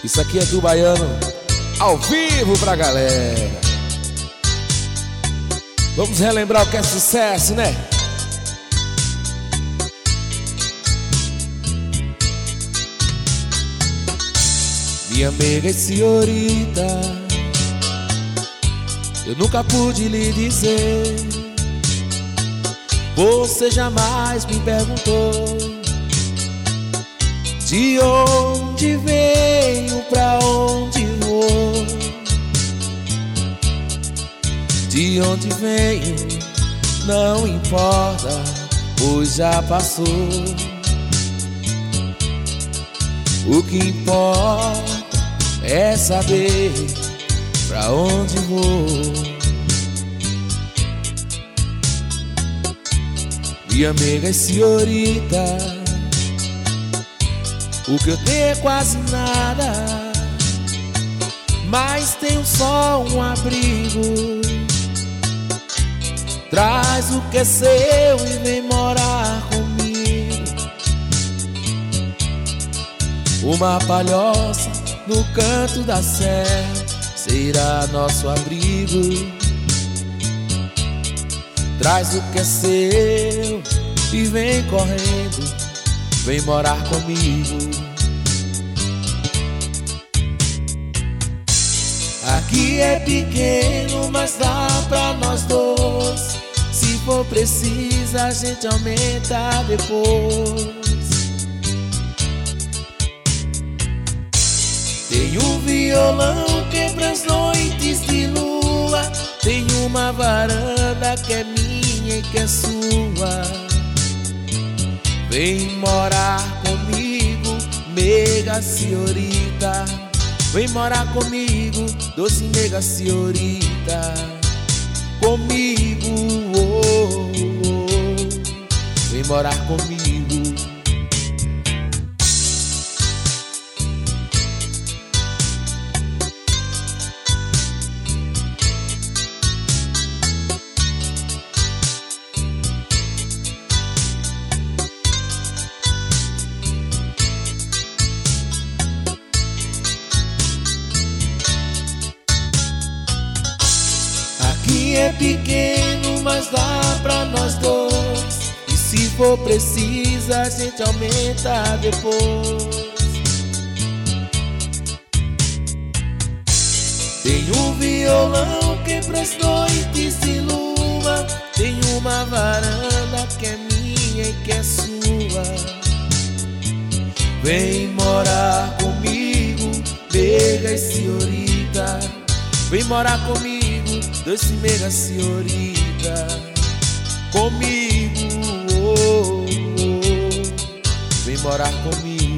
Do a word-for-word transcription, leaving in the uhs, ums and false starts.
Isso aqui é do Baiano, ao vivo pra galera. Vamos relembrar o que é sucesso, né? Minha amiga e senhorita, eu nunca pude lhe dizer. Você jamais me perguntou de onde venho, pra onde vou. De onde venho não importa, pois já passou. O que importa é saber pra onde vou. Minha amiga e senhorita, o que eu tenho é quase nada, mas tenho só um abrigo. Traz o que é seu e vem morar comigo. Uma palhoça no canto da serra será nosso abrigo. Traz o que é seu e vem correndo, vem morar comigo. Aqui é pequeno, mas dá pra nós dois. Se for preciso, a gente aumenta depois. Tem um violão que pras noites de lua, tem uma varanda que é minha e que é sua. Vem morar comigo, mega senhorita. Vem morar comigo, doce mega senhorita. Comigo, oh, oh, oh. Vem morar comigo. Aqui é pequeno, mas dá pra nós dois. E se for preciso, a gente aumenta depois. Tem um violão que pras noites de lua, tem uma varanda que é minha e que é sua. Vem morar comigo, mega senhorita. Vem morar comigo, doce mega senhorita. Comigo, oh, oh, oh. Vem morar comigo.